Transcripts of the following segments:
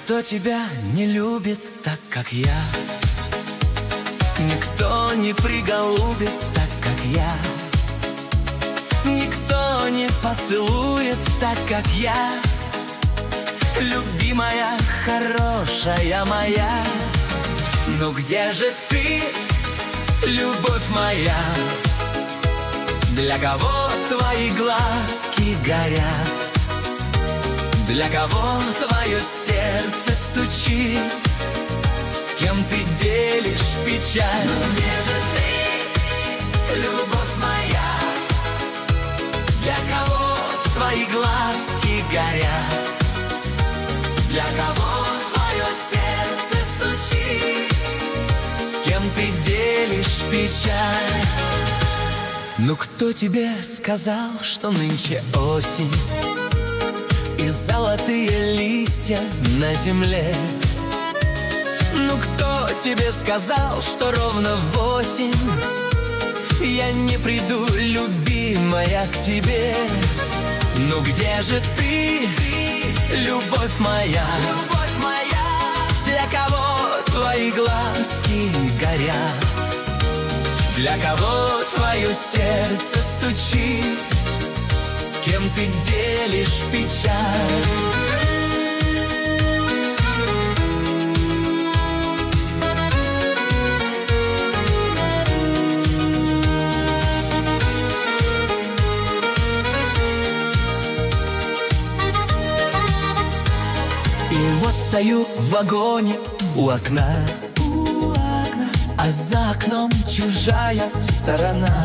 Никто тебя не любит так, как я. Никто не приголубит так, как я. Никто не поцелует так, как я. Любимая, хорошая моя. Ну где же ты, любовь моя? Для кого твои глазки горят? Для кого твое сердце стучит? С кем ты делишь печаль? Ну где же ты, любовь моя? Для кого твои глазки горят? Для кого твое сердце стучит? С кем ты делишь печаль? Ну кто тебе сказал, что нынче осень и золотые листья на земле? Ну кто тебе сказал, что ровно в 8 я не приду, любимая, к тебе? Ну где же ты, любовь моя? Любовь моя. Для кого твои глазки горят? Для кого твое сердце стучит? С кем ты делишь печаль? И вот стою в вагоне у окна, а за окном чужая сторона.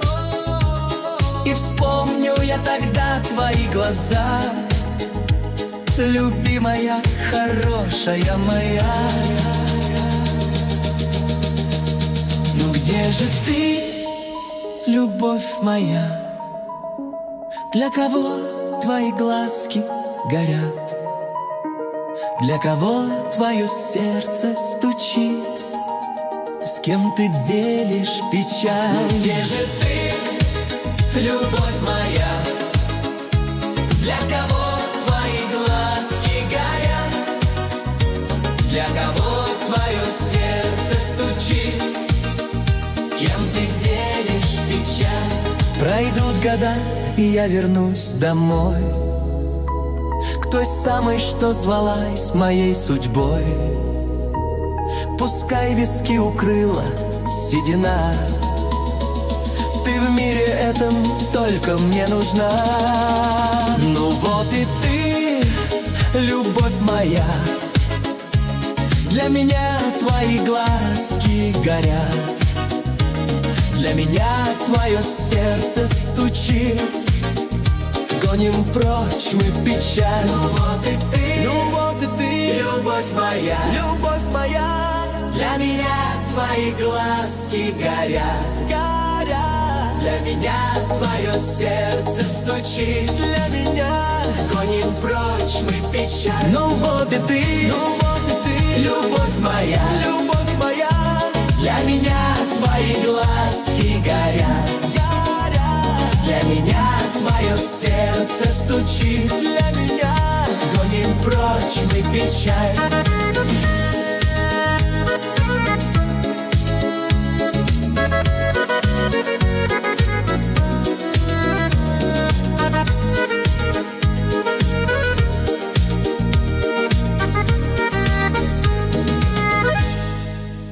И вспомню я тогда твои глаза, любимая, хорошая моя. Ну где же ты, любовь моя? Для кого твои глазки горят? Для кого твое сердце стучит? С кем ты делишь печаль? Ну где же ты, любовь моя? Для кого твои глазки горят? Для кого твое сердце стучит? С кем ты делишь печаль? Пройдут года, и я вернусь домой к той самой, что звалась моей судьбой. Пускай виски укрыла седина, ты в мире этом только мне нужна. Ну вот и ты, любовь моя. Для меня твои глазки горят. Для меня твое сердце стучит. Гоним прочь мы печаль. Ну вот и ты, любовь моя, любовь моя. Для меня твои глазки горят, горят. Для меня твое сердце стучит. Для меня гоним прочь мы печаль. Ну вот и ты, любовь моя, любовь моя. Для меня твои глазки горят, горят. Для меня твое сердце стучит. Для меня гоним прочь мы печаль.